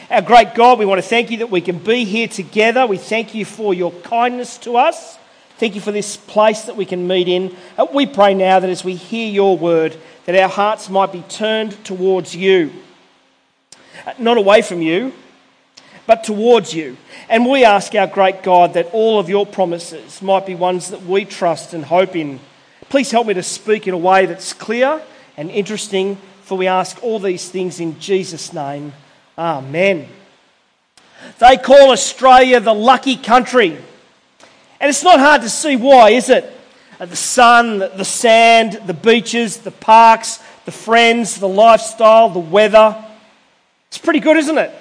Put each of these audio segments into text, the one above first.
Our great God, we want to thank you that we can be here together. We thank you for your kindness to us. Thank you for this place that we can meet in. We pray now that as we hear your word, that our hearts might be turned towards you. Not away from you, but towards you. And we ask our great God that all of your promises might be ones that we trust and hope in. Please help me to speak in a way that's clear and interesting, for we ask all these things in Jesus' name. Amen. They call Australia the lucky country. And it's not hard to see why, is it? The sun, the sand, the beaches, the parks, the friends, the lifestyle, the weather. It's pretty good, isn't it?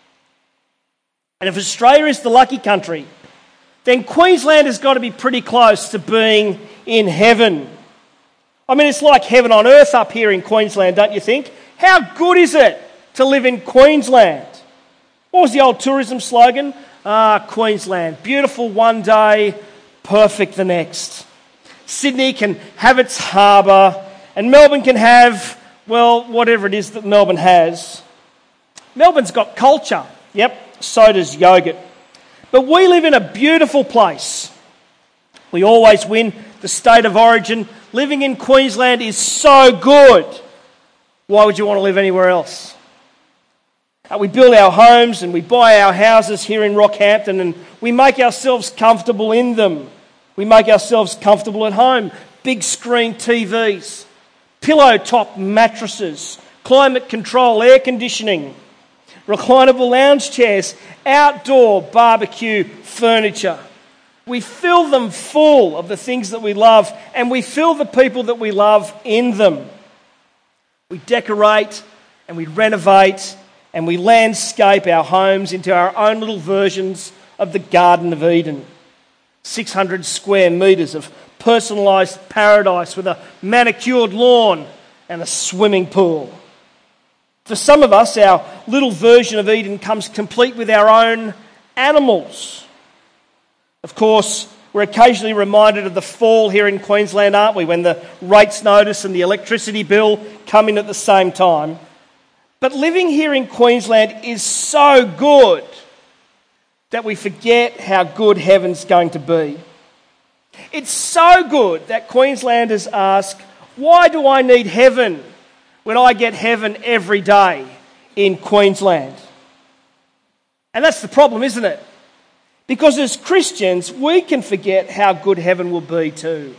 And if Australia is the lucky country, then Queensland has got to be pretty close to being in heaven. I mean, it's like heaven on earth up here in Queensland, don't you think? How good is it to live in Queensland? What was the old tourism slogan? Queensland, beautiful one day, perfect the next. Sydney can have its harbour, and Melbourne can have, well, whatever it is that Melbourne has. Melbourne's got culture, yep, so does yogurt. But we live in a beautiful place. We always win the state of origin. Living in Queensland is so good. Why would you want to live anywhere else? We build our homes and we buy our houses here in Rockhampton and we make ourselves comfortable in them. We make ourselves comfortable at home. Big screen TVs, pillow top mattresses, climate control air conditioning, reclinable lounge chairs, outdoor barbecue furniture. We fill them full of the things that we love, and we fill the people that we love in them. We decorate and we renovate and we landscape our homes into our own little versions of the Garden of Eden. 600 square metres of personalised paradise with a manicured lawn and a swimming pool. For some of us, our little version of Eden comes complete with our own animals. Of course, we're occasionally reminded of the fall here in Queensland, aren't we, when the rates notice and the electricity bill come in at the same time. But living here in Queensland is so good that we forget how good heaven's going to be. It's so good that Queenslanders ask, why do I need heaven when I get heaven every day in Queensland? And that's the problem, isn't it? Because as Christians, we can forget how good heaven will be too.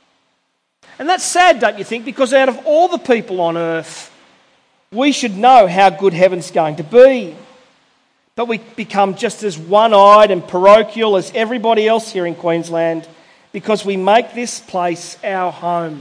And that's sad, don't you think? Because out of all the people on earth, we should know how good heaven's going to be. But we become just as one-eyed and parochial as everybody else here in Queensland because we make this place our home.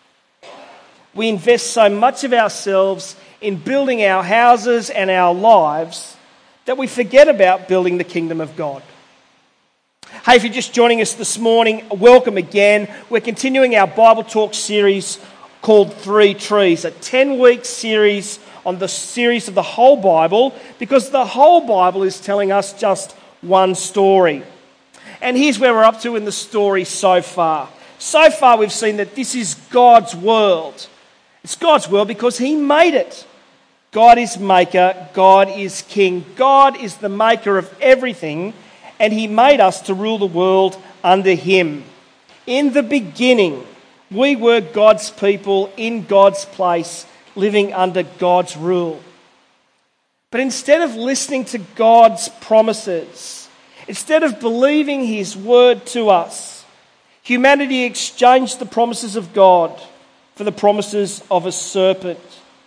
We invest so much of ourselves in building our houses and our lives that we forget about building the kingdom of God. Hey, if you're just joining us this morning, welcome again. We're continuing our Bible Talk series called Three Trees, a 10-week series on the series of the whole Bible, because the whole Bible is telling us just one story. And here's where we're up to in the story so far. So far we've seen that this is God's world. It's God's world because He made it. God is maker, God is king, God is the maker of everything, and He made us to rule the world under Him. In the beginning, we were God's people in God's place, living under God's rule. But instead of listening to God's promises, instead of believing His word to us, humanity exchanged the promises of God for the promises of a serpent.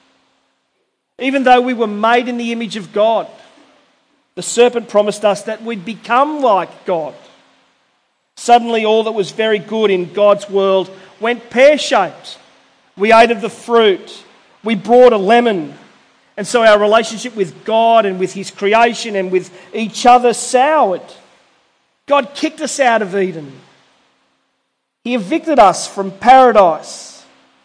Even though we were made in the image of God, the serpent promised us that we'd become like God. Suddenly all that was very good in God's world went pear-shaped. We ate of the fruit. We brought a lemon. And so our relationship with God and with His creation and with each other soured. God kicked us out of Eden. He evicted us from paradise.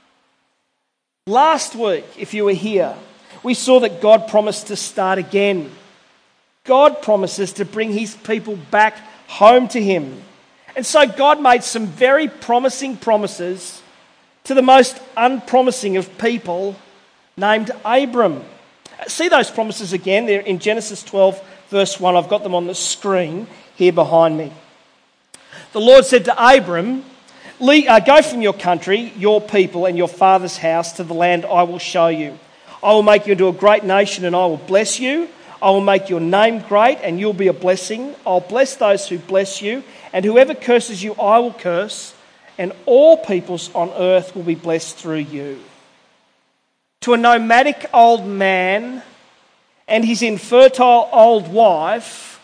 Last week, if you were here, we saw that God promised to start again. God promises to bring His people back home to Him. And so God made some very promising promises to the most unpromising of people named Abram. See those promises again. They're in Genesis 12, verse 1. I've got them on the screen here behind me. The Lord said to Abram, go from your country, your people, and your father's house to the land I will show you. I will make you into a great nation, and I will bless you. I will make your name great, and you'll be a blessing. I'll bless those who bless you, and whoever curses you, I will curse, and all peoples on earth will be blessed through you. To a nomadic old man and his infertile old wife,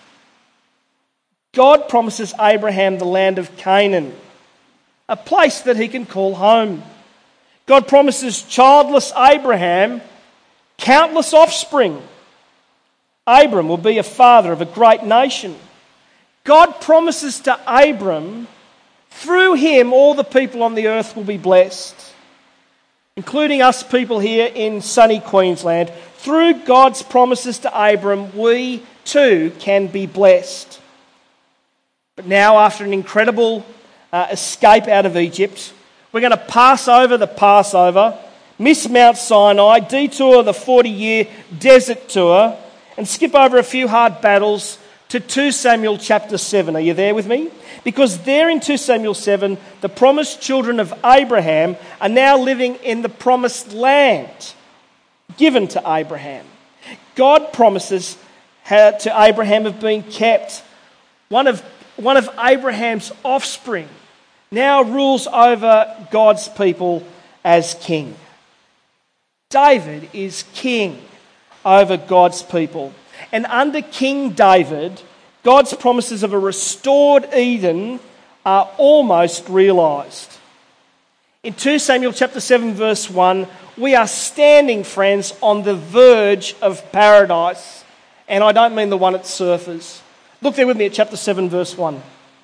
God promises Abraham the land of Canaan, a place that he can call home. God promises childless Abraham countless offspring. Abram will be a father of a great nation. God promises to Abram, through him all the people on the earth will be blessed, including us people here in sunny Queensland. Through God's promises to Abram, we too can be blessed. But now, after an incredible escape out of Egypt, we're going to pass over the Passover, miss Mount Sinai, detour the 40-year desert tour, and skip over a few hard battles to 2 Samuel chapter 7. Are you there with me? Because there in 2 Samuel 7, the promised children of Abraham are now living in the promised land given to Abraham. God promises to Abraham of being kept. One of Abraham's offspring now rules over God's people as king. David is king over God's people. And under King David, God's promises of a restored Eden are almost realised. In 2 Samuel chapter 7 verse 1, we are standing, friends, on the verge of paradise. And I don't mean the one at Surfers. Look there with me at chapter 7 verse 1.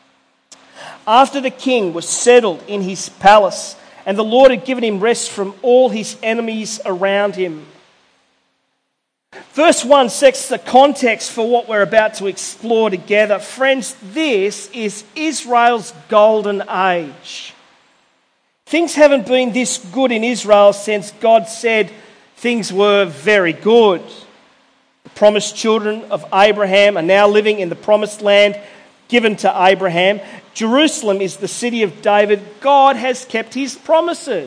After the king was settled in his palace, and the Lord had given him rest from all his enemies around him. Verse 1 sets the context for what we're about to explore together. Friends, this is Israel's golden age. Things haven't been this good in Israel since God said things were very good. The promised children of Abraham are now living in the promised land given to Abraham. Jerusalem is the city of David. God has kept his promises.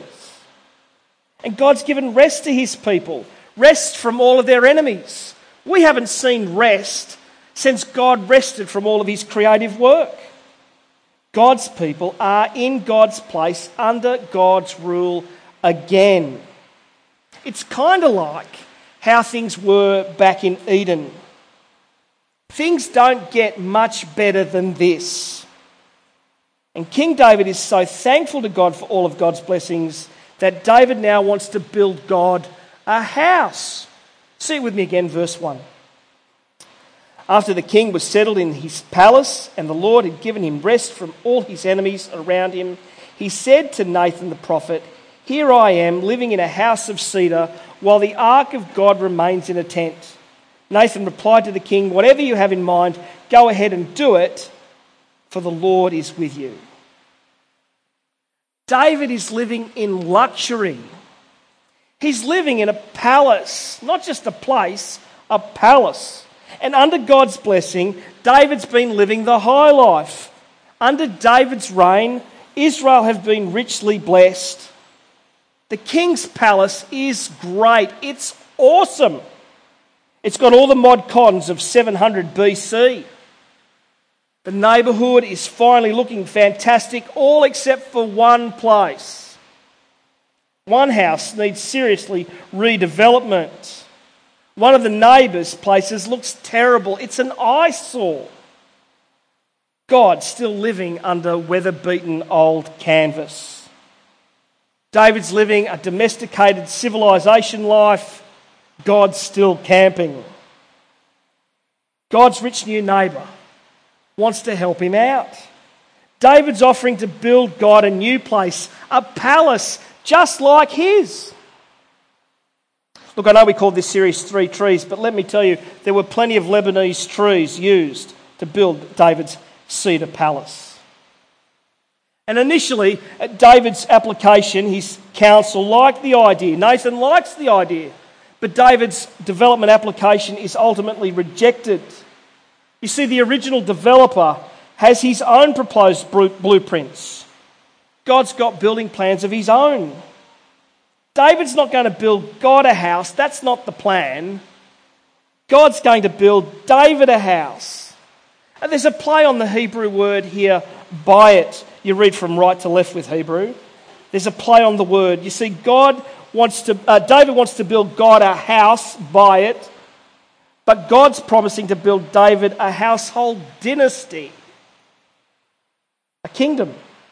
And God's given rest to his people. Rest from all of their enemies. We haven't seen rest since God rested from all of his creative work. God's people are in God's place under God's rule again. It's kind of like how things were back in Eden. Things don't get much better than this. And King David is so thankful to God for all of God's blessings that David now wants to build God a house. See it with me again, verse 1. After the king was settled in his palace and the Lord had given him rest from all his enemies around him, he said to Nathan the prophet, "Here I am living in a house of cedar while the ark of God remains in a tent." Nathan replied to the king, "Whatever you have in mind, go ahead and do it, for the Lord is with you." David is living in luxury. He's living in a palace, not just a place, a palace. And under God's blessing, David's been living the high life. Under David's reign, Israel have been richly blessed. The king's palace is great. It's awesome. It's got all the mod cons of 700 BC. The neighbourhood is finally looking fantastic, all except for one place. One house needs seriously redevelopment. One of the neighbours' places looks terrible. It's an eyesore. God's still living under weather-beaten old canvas. David's living a domesticated civilization life. God's still camping. God's rich new neighbour wants to help him out. David's offering to build God a new place, a palace just like his. Look, I know we called this series Three Trees, but let me tell you, there were plenty of Lebanese trees used to build David's cedar palace. And initially, at David's application, his counsel liked the idea. Nathan likes the idea. But David's development application is ultimately rejected. You see, the original developer has his own proposed blueprints. God's got building plans of his own. David's not going to build God a house. That's not the plan. God's going to build David a house. And there's a play on the Hebrew word here, by it. You read from right to left with Hebrew. There's a play on the word. You see, David wants to build God a house, by it. But God's promising to build David a household dynasty. A kingdom.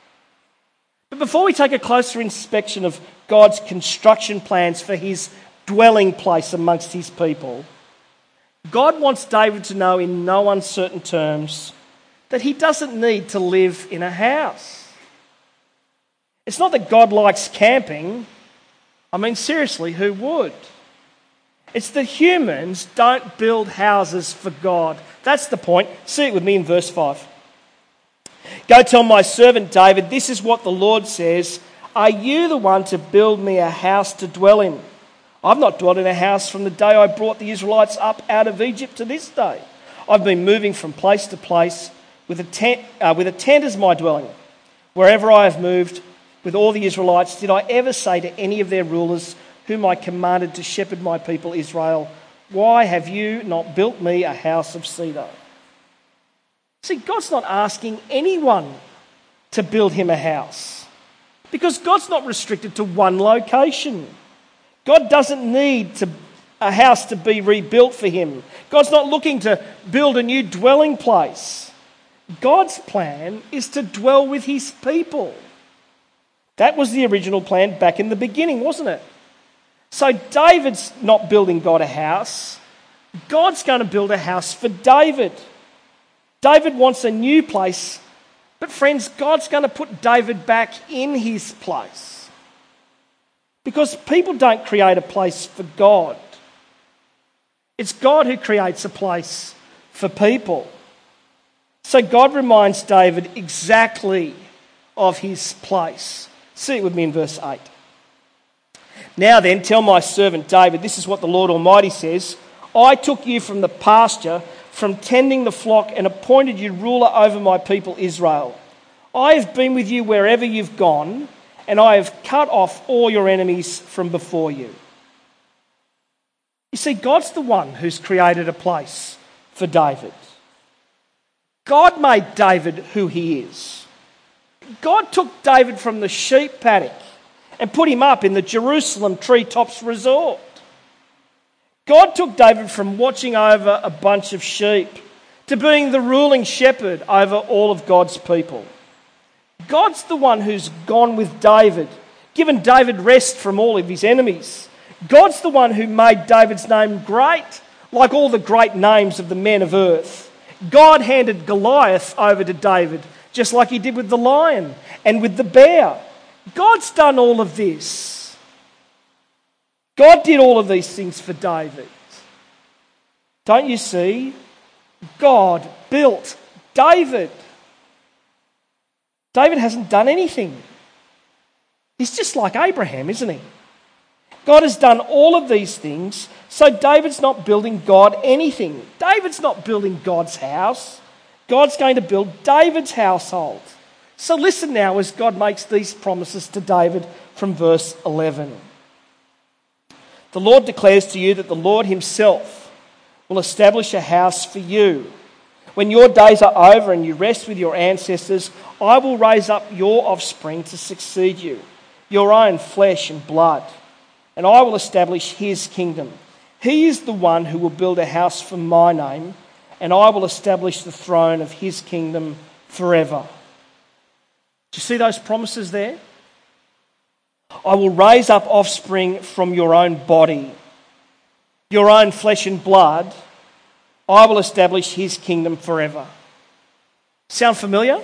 But before we take a closer inspection of God's construction plans for his dwelling place amongst his people, God wants David to know in no uncertain terms that he doesn't need to live in a house. It's not that God likes camping. I mean, seriously, who would? It's that humans don't build houses for God. That's the point. See it with me in verse 5. Go tell my servant David, this is what the Lord says. Are you the one to build me a house to dwell in? I've not dwelt in a house from the day I brought the Israelites up out of Egypt to this day. I've been moving from place to place with a tent as my dwelling. Wherever I have moved with all the Israelites, did I ever say to any of their rulers whom I commanded to shepherd my people Israel, why have you not built me a house of cedar? See, God's not asking anyone to build him a house because God's not restricted to one location. God doesn't need a house to be rebuilt for him. God's not looking to build a new dwelling place. God's plan is to dwell with his people. That was the original plan back in the beginning, wasn't it? So David's not building God a house. God's going to build a house for David. David wants a new place, but friends, God's going to put David back in his place. Because people don't create a place for God. It's God who creates a place for people. So God reminds David exactly of his place. See it with me in verse 8. Now then, tell my servant David, this is what the Lord Almighty says. I took you from the pasture, from tending the flock, and appointed you ruler over my people Israel. I have been with you wherever you've gone, and I have cut off all your enemies from before you. You see, God's the one who's created a place for David. God made David who he is. God took David from the sheep paddock and put him up in the Jerusalem Treetops Resort. God took David from watching over a bunch of sheep to being the ruling shepherd over all of God's people. God's the one who's gone with David, given David rest from all of his enemies. God's the one who made David's name great, like all the great names of the men of earth. God handed Goliath over to David, just like he did with the lion and with the bear. God's done all of this. God did all of these things for David. Don't you see? God built David. David hasn't done anything. He's just like Abraham, isn't he? God has done all of these things, so David's not building God anything. David's not building God's house. God's going to build David's household. So listen now as God makes these promises to David from verse 11. The Lord declares to you that the Lord himself will establish a house for you. When your days are over and you rest with your ancestors, I will raise up your offspring to succeed you, your own flesh and blood, and I will establish his kingdom. He is the one who will build a house for my name, and I will establish the throne of his kingdom forever. Do you see those promises there? I will raise up offspring from your own body, your own flesh and blood. I will establish his kingdom forever. Sound familiar?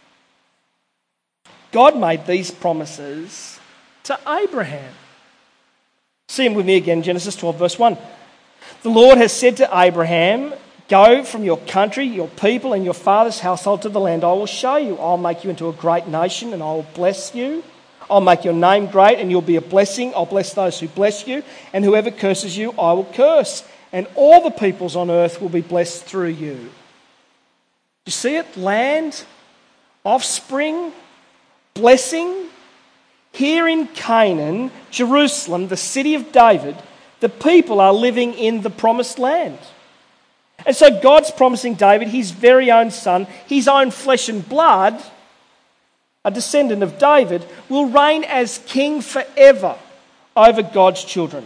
God made these promises to Abraham. See him with me again, Genesis 12, verse 1. The Lord has said to Abraham, go from your country, your people, and your father's household to the land I will show you. I'll make you into a great nation, and I will bless you. I'll make your name great and you'll be a blessing. I'll bless those who bless you, and whoever curses you, I will curse. And all the peoples on earth will be blessed through you. You see it? Land, offspring, blessing. Here in Canaan, Jerusalem, the city of David, the people are living in the promised land. And so God's promising David his very own son, his own flesh and blood, a descendant of David, will reign as king forever over God's children.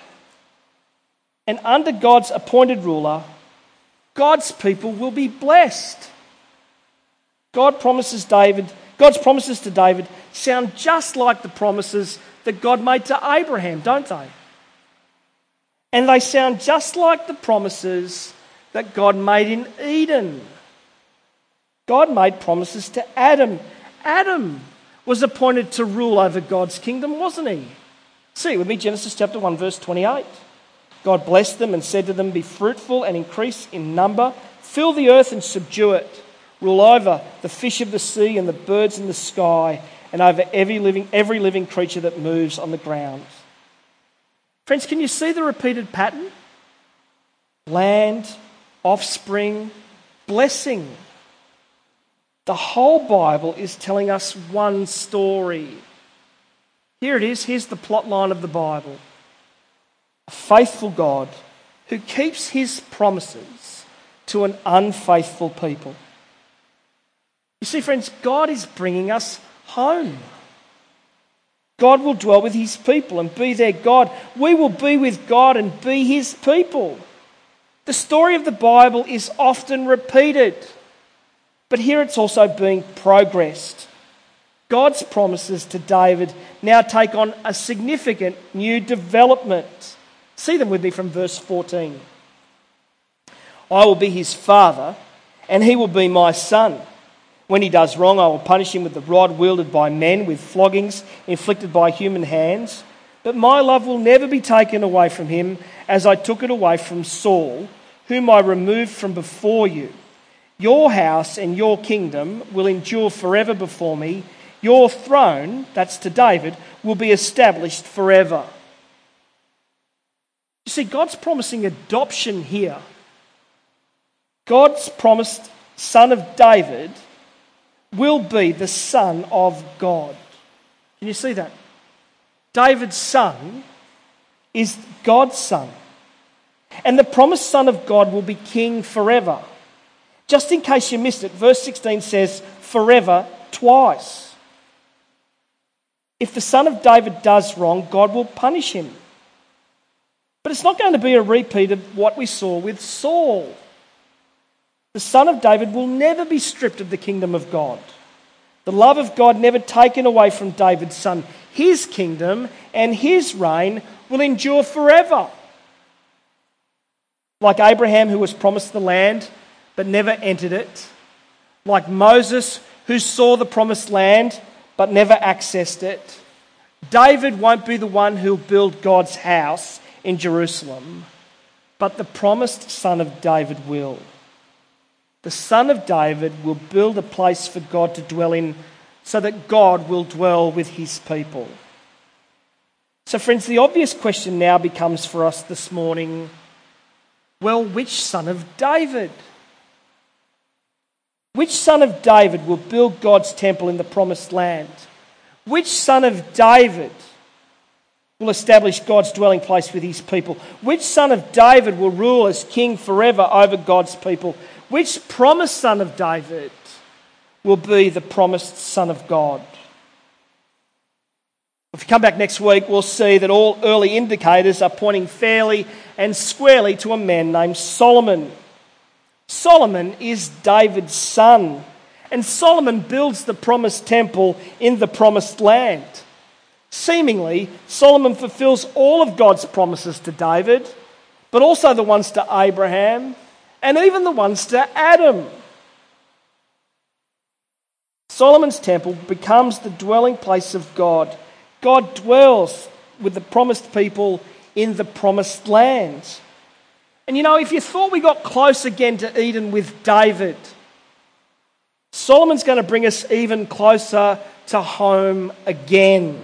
And under God's appointed ruler, God's people will be blessed. God's promises to David sound just like the promises that God made to Abraham, don't they? And they sound just like the promises that God made in Eden. God made promises to Adam. Adam was appointed to rule over God's kingdom, wasn't he? See it with me, Genesis chapter 1, verse 28. God blessed them and said to them, "Be fruitful and increase in number, fill the earth and subdue it. Rule over the fish of the sea and the birds in the sky, and over every living creature that moves on the ground." Friends, can you see the repeated pattern? Land, offspring, blessing. The whole Bible is telling us one story. Here it is. Here's the plot line of the Bible. A faithful God who keeps his promises to an unfaithful people. You see, friends, God is bringing us home. God will dwell with his people and be their God. We will be with God and be his people. The story of the Bible is often repeated, but here it's also being progressed. God's promises to David now take on a significant new development. See them with me from verse 14. "I will be his father, and he will be my son. When he does wrong, I will punish him with the rod wielded by men, with floggings inflicted by human hands. But my love will never be taken away from him, as I took it away from Saul, whom I removed from before you. Your house and your kingdom will endure forever before me. Your throne," that's to David, "will be established forever." You see, God's promising adoption here. God's promised son of David will be the Son of God. Can you see that? David's son is God's son. And the promised Son of God will be king forever. Just in case you missed it, verse 16 says forever twice. If the son of David does wrong, God will punish him. But it's not going to be a repeat of what we saw with Saul. The son of David will never be stripped of the kingdom of God. The love of God never taken away from David's son. His kingdom and his reign will endure forever. Like Abraham, who was promised the land but never entered it. Like Moses, who saw the promised land but never accessed it. David won't be the one who'll build God's house in Jerusalem, but the promised son of David will. The son of David will build a place for God to dwell in so that God will dwell with his people. So friends, the obvious question now becomes for us this morning, well, which son of David? Which son of David will build God's temple in the promised land? Which son of David will establish God's dwelling place with his people? Which son of David will rule as king forever over God's people? Which promised son of David will be the promised Son of God? If you come back next week, we'll see that all early indicators are pointing fairly and squarely to a man named Solomon. Solomon is David's son, and Solomon builds the promised temple in the promised land. Seemingly, Solomon fulfills all of God's promises to David, but also the ones to Abraham and even the ones to Adam. Solomon's temple becomes the dwelling place of God. God dwells with the promised people in the promised land. And you know, if you thought we got close again to Eden with David, Solomon's going to bring us even closer to home again.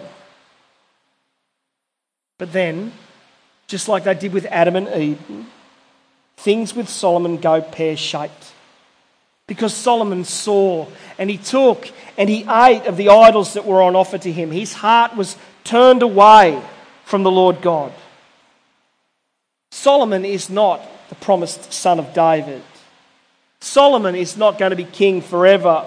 But then, just like they did with Adam and Eve, things with Solomon go pear-shaped. Because Solomon saw and he took and he ate of the idols that were on offer to him. His heart was turned away from the Lord God. Solomon is not the promised son of David. Solomon is not going to be king forever.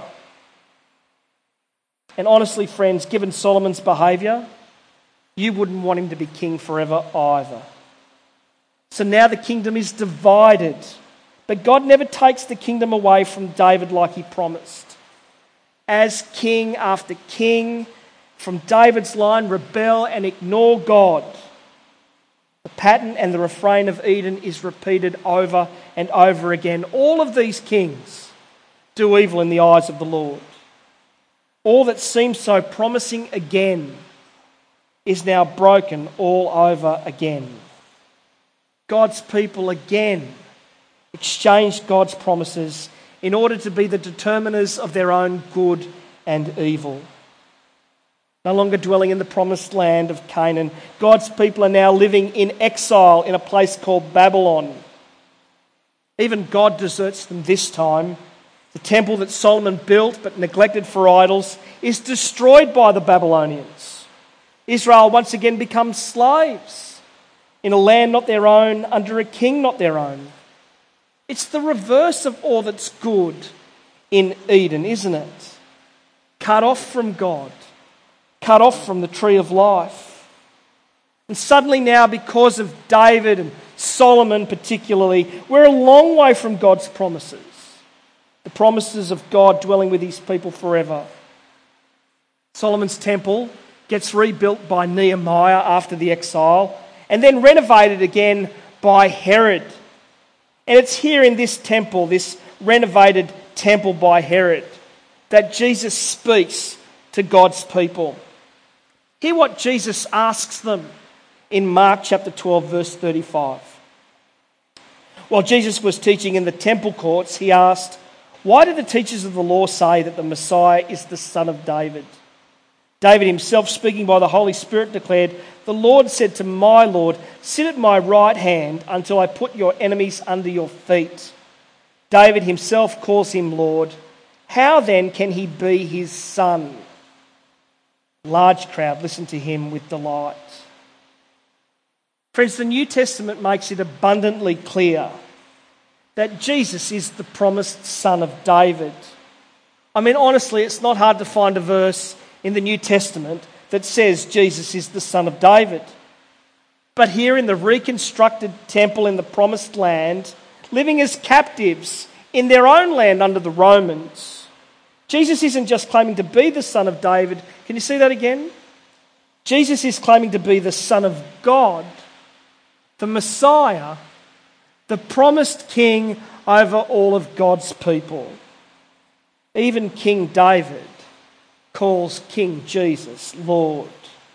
And honestly, friends, given Solomon's behaviour, you wouldn't want him to be king forever either. So now the kingdom is divided. But God never takes the kingdom away from David like he promised. As king after king from David's line rebel and ignore God, the pattern and the refrain of Eden is repeated over and over again. All of these kings do evil in the eyes of the Lord. All that seems so promising again is now broken all over again. God's people again exchanged God's promises in order to be the determiners of their own good and evil. No longer dwelling in the promised land of Canaan, God's people are now living in exile in a place called Babylon. Even God deserts them this time. The temple that Solomon built but neglected for idols is destroyed by the Babylonians. Israel once again becomes slaves in a land not their own, under a king not their own. It's the reverse of all that's good in Eden, isn't it? Cut off from God, cut off from the tree of life. And suddenly now, because of David and Solomon particularly, we're a long way from God's promises. The promises of God dwelling with his people forever. Solomon's temple gets rebuilt by Nehemiah after the exile and then renovated again by Herod. And it's here in this temple, this renovated temple by Herod, that Jesus speaks to God's people. Hear what Jesus asks them in Mark chapter 12, verse 35. While Jesus was teaching in the temple courts, he asked, "Why do the teachers of the law say that the Messiah is the son of David?" David himself, speaking by the Holy Spirit, declared, "The Lord said to my Lord, sit at my right hand until I put your enemies under your feet." David himself calls him Lord. How then can he be his son? A large crowd listened to him with delight. Friends, the New Testament makes it abundantly clear that Jesus is the promised son of David. I mean, honestly, it's not hard to find a verse in the New Testament that says Jesus is the son of David. But here in the reconstructed temple in the promised land, living as captives in their own land under the Romans, Jesus isn't just claiming to be the son of David. Can you see that again? Jesus is claiming to be the Son of God, the Messiah, the promised king over all of God's people. Even King David calls King Jesus Lord.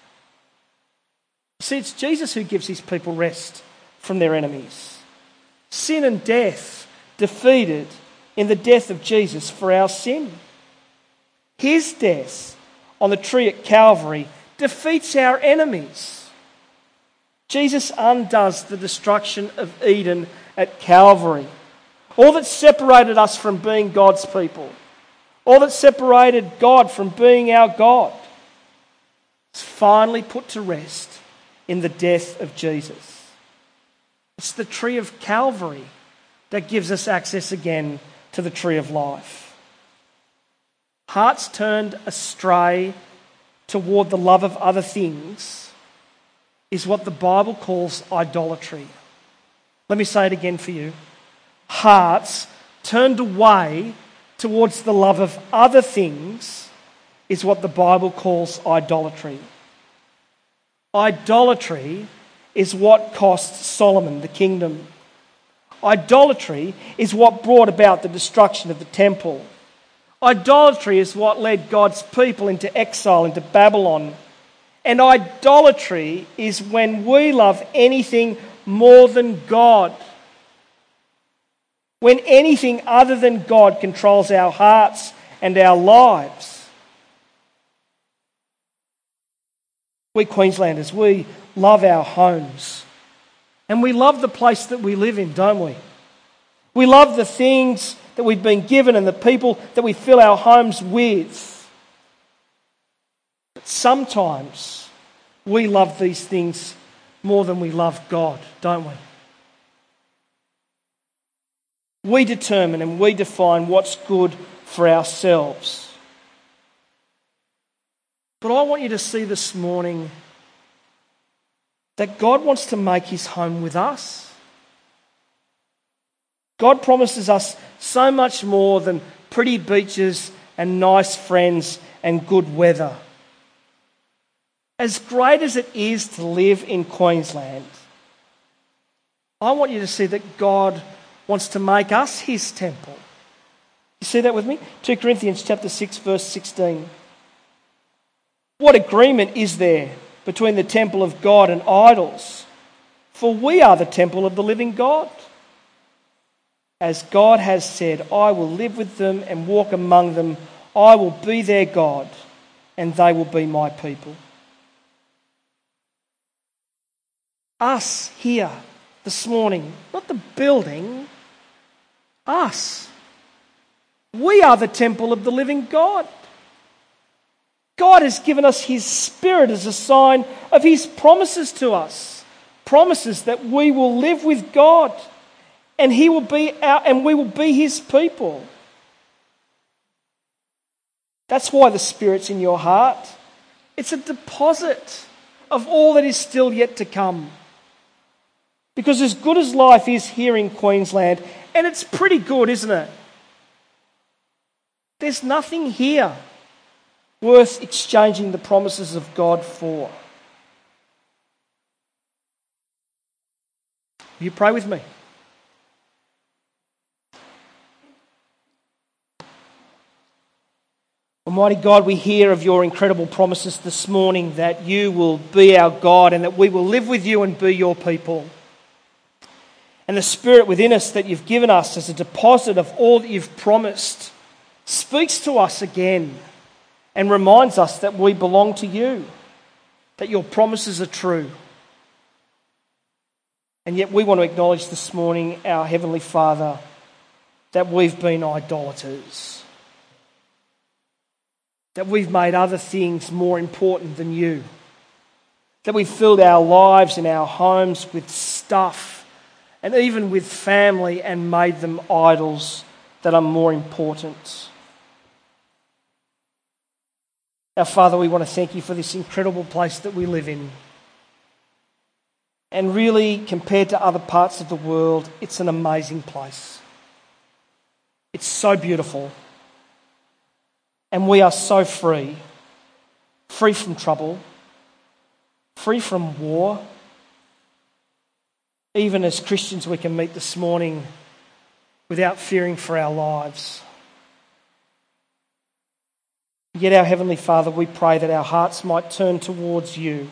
See, it's Jesus who gives his people rest from their enemies. Sin and death defeated in the death of Jesus for our sin. His death on the tree at Calvary defeats our enemies. Jesus undoes the destruction of Eden at Calvary. All that separated us from being God's people, all that separated God from being our God, is finally put to rest in the death of Jesus. It's the tree of Calvary that gives us access again to the tree of life. Hearts turned astray toward the love of other things is what the Bible calls idolatry. Let me say it again for you. Hearts turned away towards the love of other things is what the Bible calls idolatry. Idolatry is what cost Solomon the kingdom. Idolatry is what brought about the destruction of the temple. Idolatry is what led God's people into exile, into Babylon. And idolatry is when we love anything more than God. When anything other than God controls our hearts and our lives. We Queenslanders, we love our homes. And we love the place that we live in, don't we? We love the things that we've been given and the people that we fill our homes with. But sometimes we love these things more than we love God, don't we? We determine and we define what's good for ourselves. But I want you to see this morning that God wants to make his home with us. God promises us so much more than pretty beaches and nice friends and good weather. As great as it is to live in Queensland, I want you to see that God wants to make us his temple. You see that with me? 2 Corinthians chapter 6, verse 16. What agreement is there between the temple of God and idols? For we are the temple of the living God. As God has said, I will live with them and walk among them. I will be their God, and they will be my people. Us here this morning, not the building, us. We are the temple of the living God. God has given us his Spirit as a sign of his promises to us. Promises that we will live with God and we will be his people. That's why the Spirit's in your heart. It's a deposit of all that is still yet to come. Because as good as life is here in Queensland, and it's pretty good, isn't it? There's nothing here worth exchanging the promises of God for. Will you pray with me? Almighty God, we hear of your incredible promises this morning that you will be our God and that we will live with you and be your people. And the Spirit within us that you've given us as a deposit of all that you've promised speaks to us again and reminds us that we belong to you, that your promises are true. And yet we want to acknowledge this morning, our Heavenly Father, that we've been idolaters, that we've made other things more important than you, that we've filled our lives and our homes with stuff and even with family and made them idols that are more important. Our Father, we want to thank you for this incredible place that we live in. And really, compared to other parts of the world, it's an amazing place. It's so beautiful. And we are so free. Free from trouble. Free from war. Even as Christians, we can meet this morning without fearing for our lives. Yet, our Heavenly Father, we pray that our hearts might turn towards you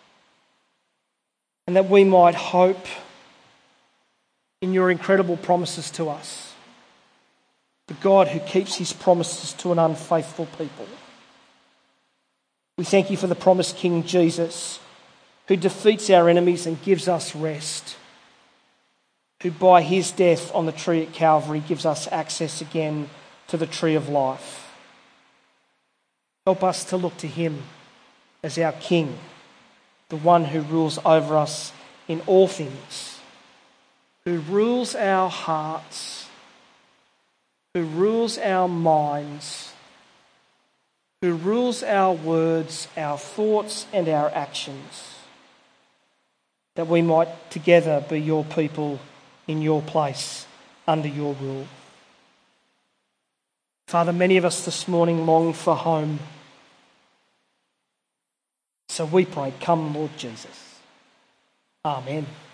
and that we might hope in your incredible promises to us, the God who keeps his promises to an unfaithful people. We thank you for the promised King Jesus, who defeats our enemies and gives us rest, who by his death on the tree at Calvary gives us access again to the tree of life. Help us to look to him as our King, the one who rules over us in all things, who rules our hearts, who rules our minds, who rules our words, our thoughts and our actions, that we might together be your people in your place, under your rule. Father, many of us this morning long for home. So we pray, come Lord Jesus. Amen.